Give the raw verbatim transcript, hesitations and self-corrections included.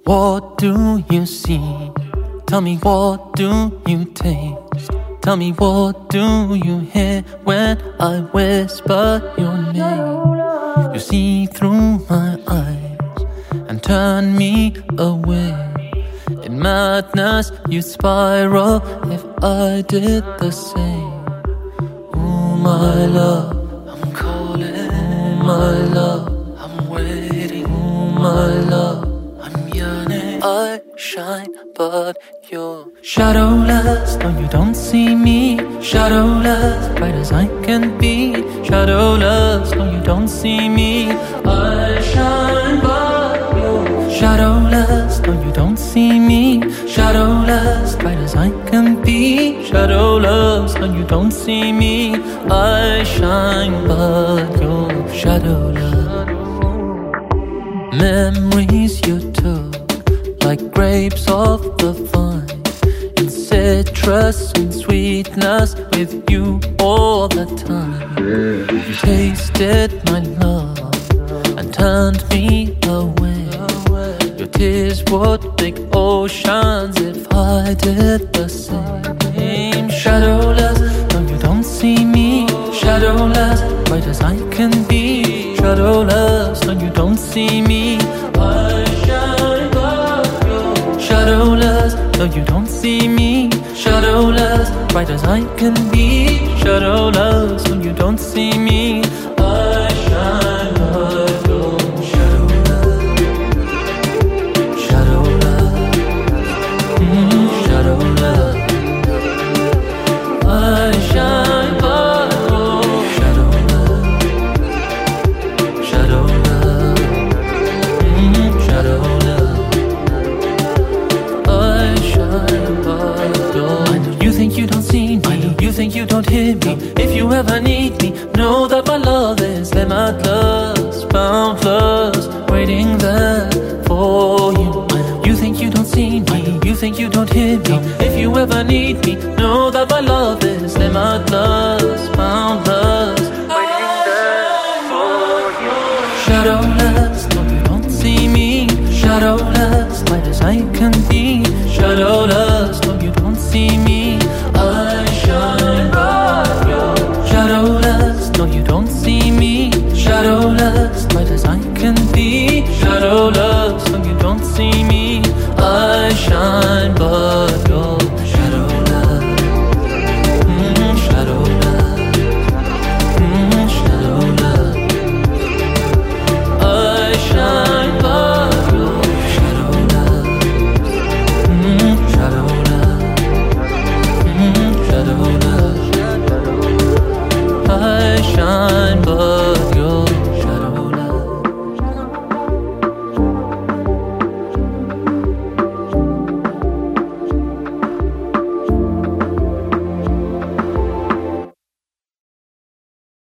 What do you see? Tell me, what do you taste? Tell me, what do you hear when I whisper your name? You see through my eyes and turn me away. In madness you spiral if I did the same. Oh my love, I'm calling. Oh my love, I'm waiting. Oh my love, I'm yearning. I shine but you're shadowless. No, you don't see me. Shadowless, bright as I can be. Shadowless, no, you don't see me. I shine but you're shadowless. No, you don't see me. Shadowless, bright as I can be. Shadowless, no, you don't see me. I shine but you're shadowless. Memories you took like grapes off the vine, in citrus and sweetness with you all the time. You tasted my love and turned me away. Your tears would make oceans if I did the same. Shadowless, no, you don't see me. Shadowless, bright as I can be. Shadowless, no, you don't see me. I shine but you're shadowless, no, you don't see me. Shadowless, bright as I can be. Shadowless, no, you don't see me. I shine but you're shadowless. Shadowless, mm, shadowless. I shine but you're shadowless. Shadowless, mm, shadowless. I shine but you're. I know you think you don't see me. I know you think you don't hear me. If you ever need me, know that my love is limitless, boundless, waiting there for you. I know you think you don't see me. I know you think you don't hear me. If you ever need me, know that my love is limitless, boundless, waiting there for you. Shadowless, no, you don't see me. Shadowless, light as I can be. Shadowless, no, you don't see me. I shine but you're shadowless, no, you don't see me. Shadowless, light as I can be. Shadowless, no, you don't see me.